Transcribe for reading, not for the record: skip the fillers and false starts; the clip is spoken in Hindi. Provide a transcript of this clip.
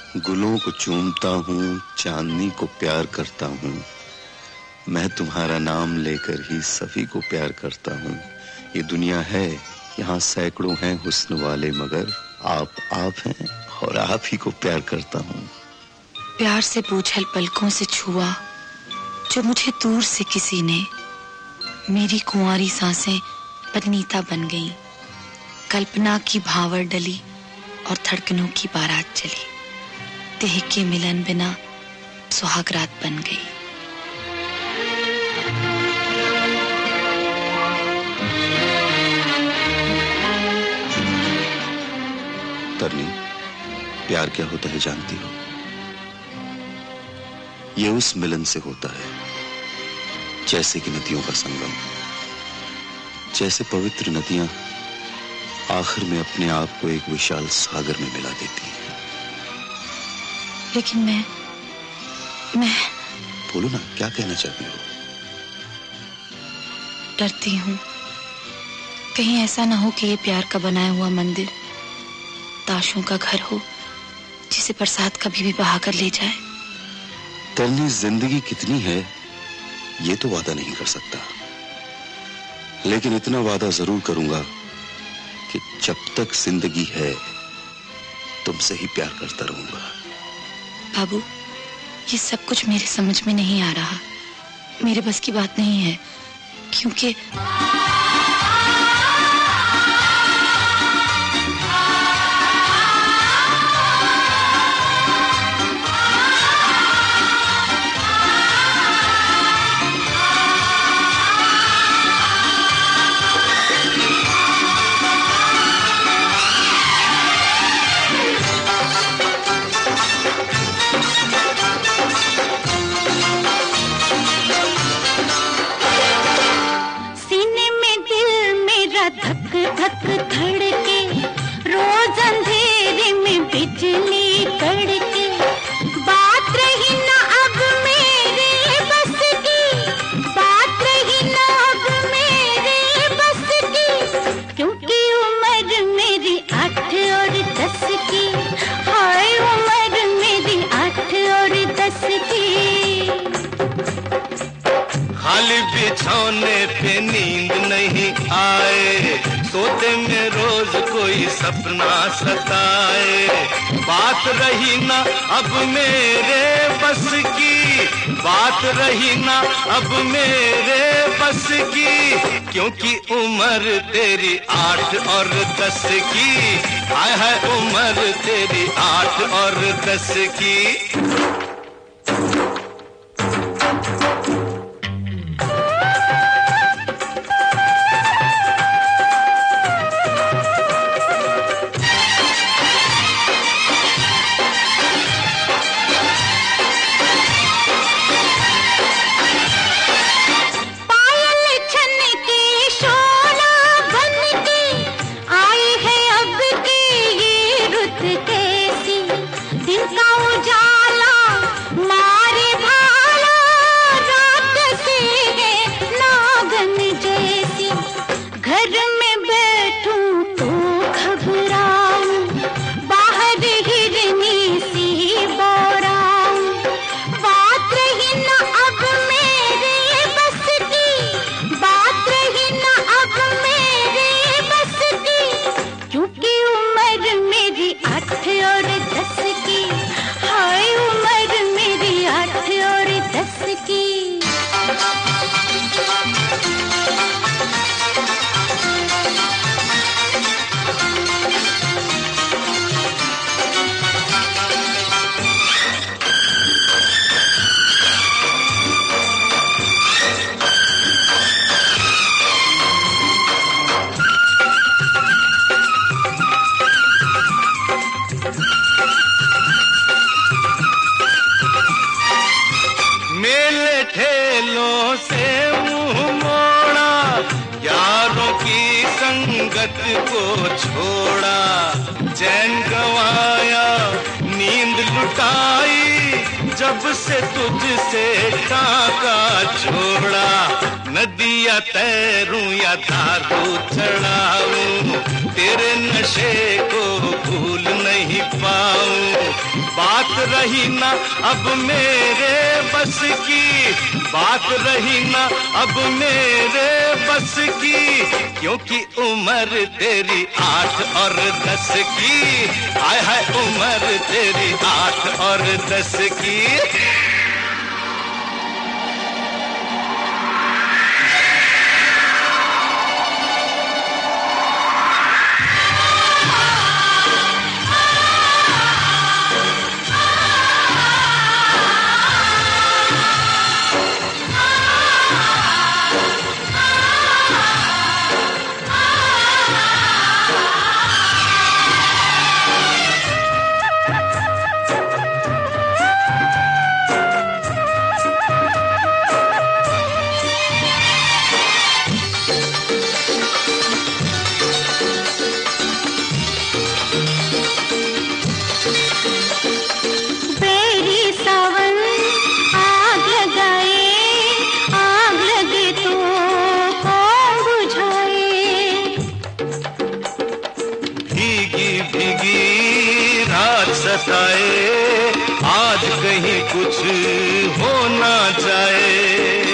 गुलों को चूमता हूँ, चांदनी को प्यार करता हूँ। मैं तुम्हारा नाम लेकर ही सभी को प्यार करता हूँ। ये दुनिया है, यहाँ सैकड़ों हैं हुस्न वाले, मगर आप हैं और आप ही को प्यार करता हूँ। प्यार से बूझल पलकों से छुआ जो मुझे दूर से किसी ने, मेरी कुंवारी सांसें पदनीता बन गईं। कल्पना की भावर डली और धड़कनों की बारात चली। देह के मिलन बिना सुहागरात बन गई। तरनी, प्यार क्या होता है जानती हो? ये उस मिलन से होता है जैसे कि नदियों का संगम। जैसे पवित्र नदियां आखिर में अपने आप को एक विशाल सागर में मिला देती हैं। लेकिन मैं बोलो ना, क्या कहना चाहती हो? डरती हूँ कहीं ऐसा ना हो कि ये प्यार का बनाया हुआ मंदिर ताशों का घर हो जिसे बरसात कभी भी बहाकर ले जाए। तरनी, जिंदगी कितनी है ये तो वादा नहीं कर सकता, लेकिन इतना वादा जरूर करूंगा कि जब तक जिंदगी है तुमसे ही प्यार करता रहूंगा। बाबू, ये सब कुछ मेरे समझ में नहीं आ रहा, मेरे बस की बात नहीं है, क्योंकि धक धक धड़के, रोज अंधेरे में बिजली कड़के। बात रही ना अब मेरे बस की, बात रही ना अब मेरे बस की, क्योंकि उम्र मेरी 8 और 10 की। हाय, उम्र मेरी 8 और 10 की। खाली बिछौने पे नींद नहीं आए, सोते में रोज कोई सपना सताए। बात रही ना अब मेरे बस की, बात रही ना अब मेरे बस की, क्योंकि उम्र तेरी 8 और 10 की। हाय हाय, उम्र तेरी 8 और 10 की। ठेलों से मुंह मोड़ा, यारों की संगत को छोड़ा। चैन गंवाया, नींद लुटाई, जब से तुझसे टाका छोड़ा। नदियां तैरूं या दारू चढ़ाऊं, तेरे नशे को भूल नहीं पाऊं। बात रही ना अब मेरे बस की, बात रही ना अब मेरे बस की, क्योंकि उम्र तेरी 8 और 10 की, हाय हाय उम्र तेरी 8 और 10 की। सताए आज कहीं कुछ हो ना जाए,